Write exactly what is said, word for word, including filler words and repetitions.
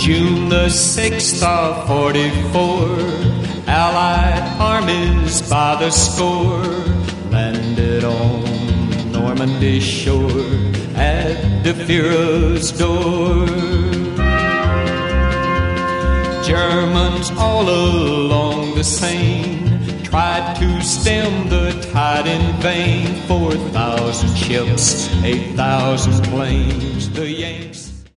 June the sixth of forty-four, Allied armies by the score landed on Normandy shore at the Führer's door. Germans all along the Seine tried to stem the tide in vain. Four thousand ships, eight thousand planes, the Yanks